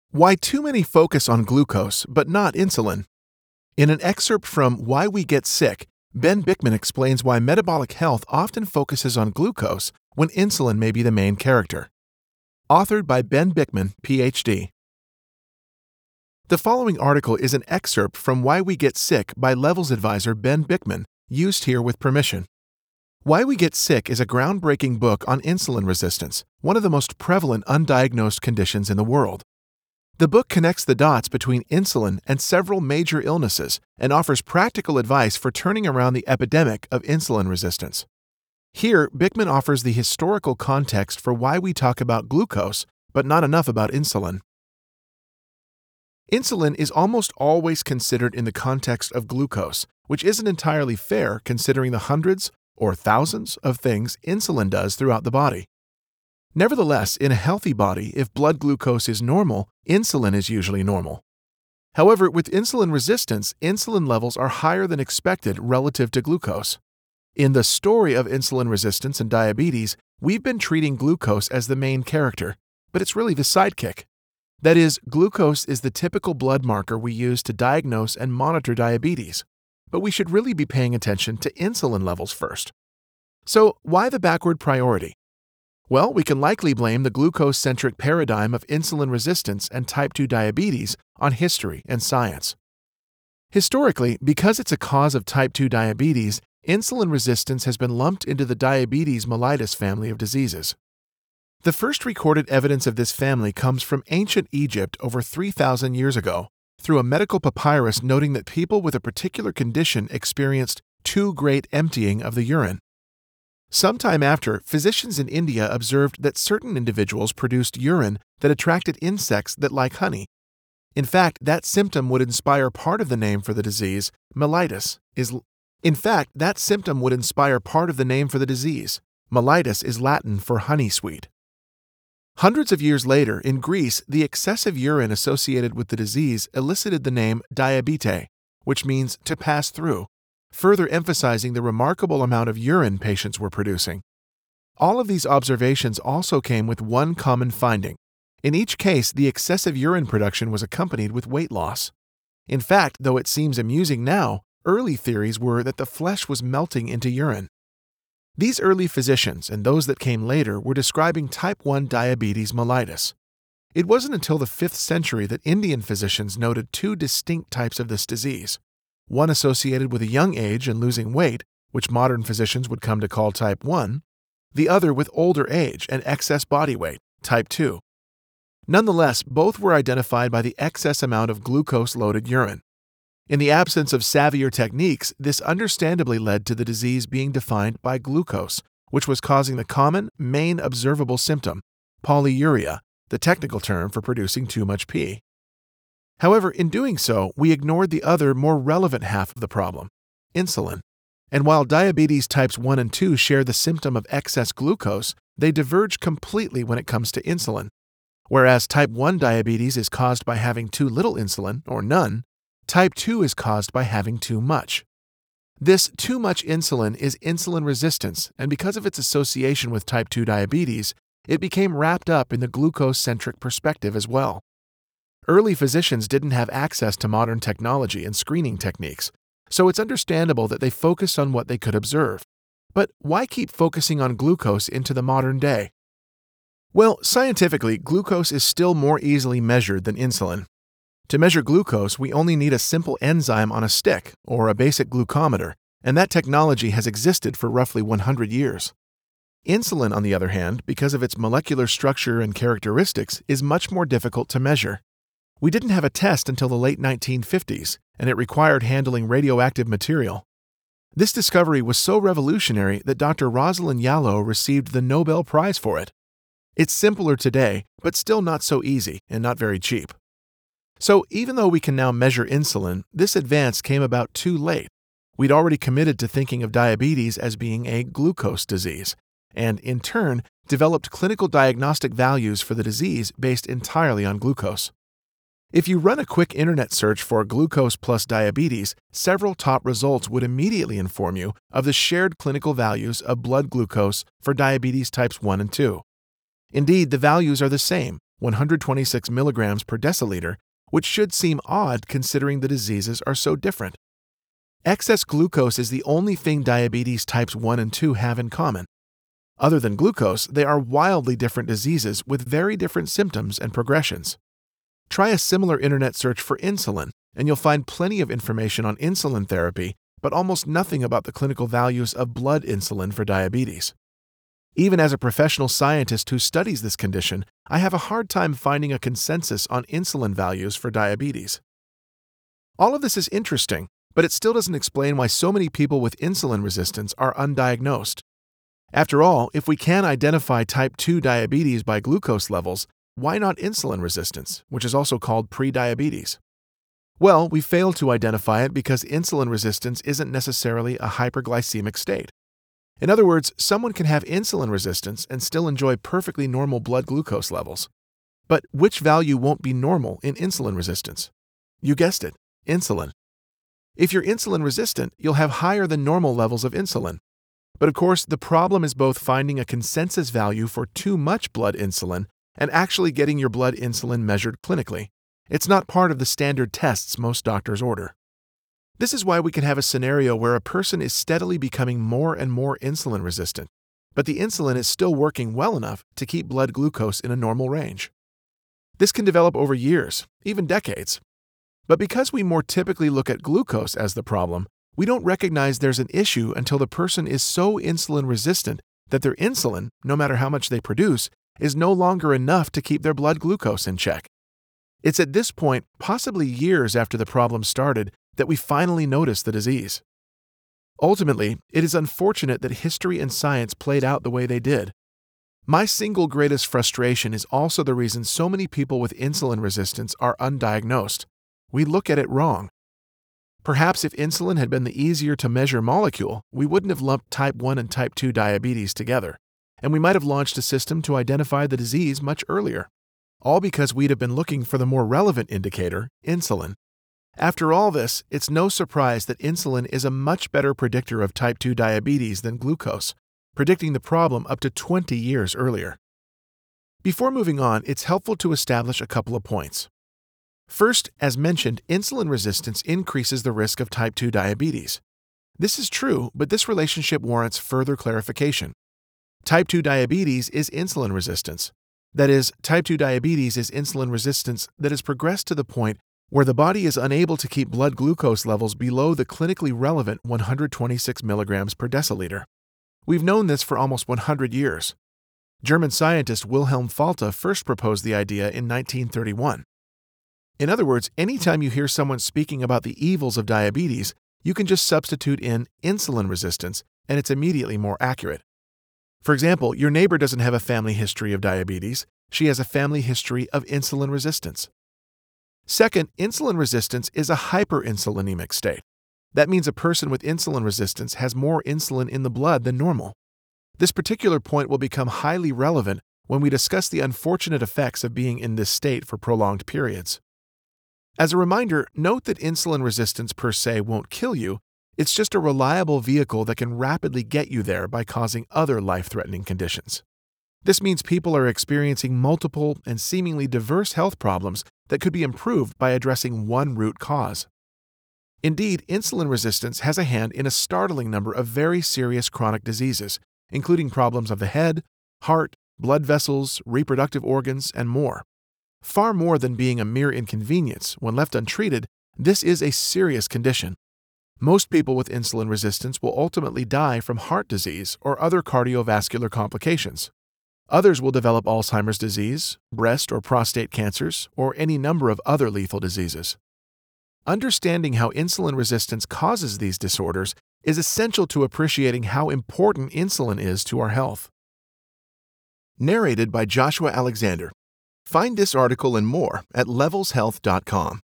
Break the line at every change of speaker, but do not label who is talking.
Why too many focus on glucose but not insulin. In an excerpt from Why We Get Sick, Ben Bikman explains why metabolic health often focuses on glucose when insulin may be the main character. Authored by Ben Bikman, Ph.D. The following article is an excerpt from Why We Get Sick by Levels advisor Ben Bikman, used here with permission. Why We Get Sick is a groundbreaking book on insulin resistance, one of the most prevalent undiagnosed conditions in the world. The book connects the dots between insulin and several major illnesses and offers practical advice for turning around the epidemic of insulin resistance. Here, Bikman offers the historical context for why we talk about glucose, but not enough about insulin. Insulin is almost always considered in the context of glucose, which isn't entirely fair considering the hundreds or thousands of things insulin does throughout the body. Nevertheless, in a healthy body, if blood glucose is normal, insulin is usually normal. However, with insulin resistance, insulin levels are higher than expected relative to glucose. In the story of insulin resistance and diabetes, we've been treating glucose as the main character, but it's really the sidekick. That is, glucose is the typical blood marker we use to diagnose and monitor diabetes, but we should really be paying attention to insulin levels first. So, why the backward priority? Well, we can likely blame the glucose-centric paradigm of insulin resistance and type 2 diabetes on history and science. Historically, because it's a cause of type 2 diabetes, insulin resistance has been lumped into the diabetes mellitus family of diseases. The first recorded evidence of this family comes from ancient Egypt over 3,000 years ago, through a medical papyrus noting that people with a particular condition experienced too great emptying of the urine. Sometime after, physicians in India observed that certain individuals produced urine that attracted insects that like honey. In fact, that symptom would inspire part of the name for the disease, mellitus is Latin for honey sweet. Hundreds of years later, in Greece, the excessive urine associated with the disease elicited the name diabete, which means to pass through, further emphasizing the remarkable amount of urine patients were producing. All of these observations also came with one common finding. In each case, the excessive urine production was accompanied with weight loss. In fact, though it seems amusing now, early theories were that the flesh was melting into urine. These early physicians and those that came later were describing type 1 diabetes mellitus. It wasn't until the 5th century that Indian physicians noted two distinct types of this disease. One associated with a young age and losing weight, which modern physicians would come to call type 1, the other with older age and excess body weight, type 2. Nonetheless, both were identified by the excess amount of glucose-loaded urine. In the absence of savvier techniques, this understandably led to the disease being defined by glucose, which was causing the common, main observable symptom, polyuria, the technical term for producing too much pee. However, in doing so, we ignored the other, more relevant half of the problem, insulin. And while diabetes types 1 and 2 share the symptom of excess glucose, they diverge completely when it comes to insulin. Whereas type 1 diabetes is caused by having too little insulin, or none, type 2 is caused by having too much. This too much insulin is insulin resistance, and because of its association with type 2 diabetes, it became wrapped up in the glucose-centric perspective as well. Early physicians didn't have access to modern technology and screening techniques, so it's understandable that they focused on what they could observe. But why keep focusing on glucose into the modern day? Well, scientifically, glucose is still more easily measured than insulin. To measure glucose, we only need a simple enzyme on a stick, or a basic glucometer, and that technology has existed for roughly 100 years. Insulin, on the other hand, because of its molecular structure and characteristics, is much more difficult to measure. We didn't have a test until the late 1950s, and it required handling radioactive material. This discovery was so revolutionary that Dr. Rosalind Yalow received the Nobel Prize for it. It's simpler today, but still not so easy and not very cheap. So even though we can now measure insulin, this advance came about too late. We'd already committed to thinking of diabetes as being a glucose disease, and in turn, developed clinical diagnostic values for the disease based entirely on glucose. If you run a quick internet search for glucose plus diabetes, several top results would immediately inform you of the shared clinical values of blood glucose for diabetes types 1 and 2. Indeed, the values are the same, 126 milligrams per deciliter, which should seem odd considering the diseases are so different. Excess glucose is the only thing diabetes types 1 and 2 have in common. Other than glucose, they are wildly different diseases with very different symptoms and progressions. Try a similar internet search for insulin, and you'll find plenty of information on insulin therapy, but almost nothing about the clinical values of blood insulin for diabetes. Even as a professional scientist who studies this condition, I have a hard time finding a consensus on insulin values for diabetes. All of this is interesting, but it still doesn't explain why so many people with insulin resistance are undiagnosed. After all, if we can identify type 2 diabetes by glucose levels, why not insulin resistance, which is also called prediabetes? Well, we fail to identify it because insulin resistance isn't necessarily a hyperglycemic state. In other words, someone can have insulin resistance and still enjoy perfectly normal blood glucose levels. But which value won't be normal in insulin resistance? You guessed it, insulin. If you're insulin resistant, you'll have higher than normal levels of insulin. But of course, the problem is both finding a consensus value for too much blood insulin and actually getting your blood insulin measured clinically. It's not part of the standard tests most doctors order. This is why we can have a scenario where a person is steadily becoming more and more insulin resistant, but the insulin is still working well enough to keep blood glucose in a normal range. This can develop over years, even decades. But because we more typically look at glucose as the problem, we don't recognize there's an issue until the person is so insulin resistant that their insulin, no matter how much they produce, is no longer enough to keep their blood glucose in check. It's at this point, possibly years after the problem started, that we finally notice the disease. Ultimately, it is unfortunate that history and science played out the way they did. My single greatest frustration is also the reason so many people with insulin resistance are undiagnosed. We look at it wrong. Perhaps if insulin had been the easier to measure molecule, we wouldn't have lumped type 1 and type 2 diabetes together, and we might have launched a system to identify the disease much earlier. All because we'd have been looking for the more relevant indicator, insulin. After all this, it's no surprise that insulin is a much better predictor of type 2 diabetes than glucose, predicting the problem up to 20 years earlier. Before moving on, it's helpful to establish a couple of points. First, as mentioned, insulin resistance increases the risk of type 2 diabetes. This is true, but this relationship warrants further clarification. Type 2 diabetes is insulin resistance. That is, type 2 diabetes is insulin resistance that has progressed to the point where the body is unable to keep blood glucose levels below the clinically relevant 126 milligrams per deciliter. We've known this for almost 100 years. German scientist Wilhelm Falta first proposed the idea in 1931. In other words, anytime you hear someone speaking about the evils of diabetes, you can just substitute in insulin resistance, and it's immediately more accurate. For example, your neighbor doesn't have a family history of diabetes. She has a family history of insulin resistance. Second, insulin resistance is a hyperinsulinemic state. That means a person with insulin resistance has more insulin in the blood than normal. This particular point will become highly relevant when we discuss the unfortunate effects of being in this state for prolonged periods. As a reminder, note that insulin resistance per se won't kill you. It's just a reliable vehicle that can rapidly get you there by causing other life-threatening conditions. This means people are experiencing multiple and seemingly diverse health problems that could be improved by addressing one root cause. Indeed, insulin resistance has a hand in a startling number of very serious chronic diseases, including problems of the head, heart, blood vessels, reproductive organs, and more. Far more than being a mere inconvenience, when left untreated, this is a serious condition. Most people with insulin resistance will ultimately die from heart disease or other cardiovascular complications. Others will develop Alzheimer's disease, breast or prostate cancers, or any number of other lethal diseases. Understanding how insulin resistance causes these disorders is essential to appreciating how important insulin is to our health. Narrated by Joshua Alexander. Find this article and more at levelshealth.com.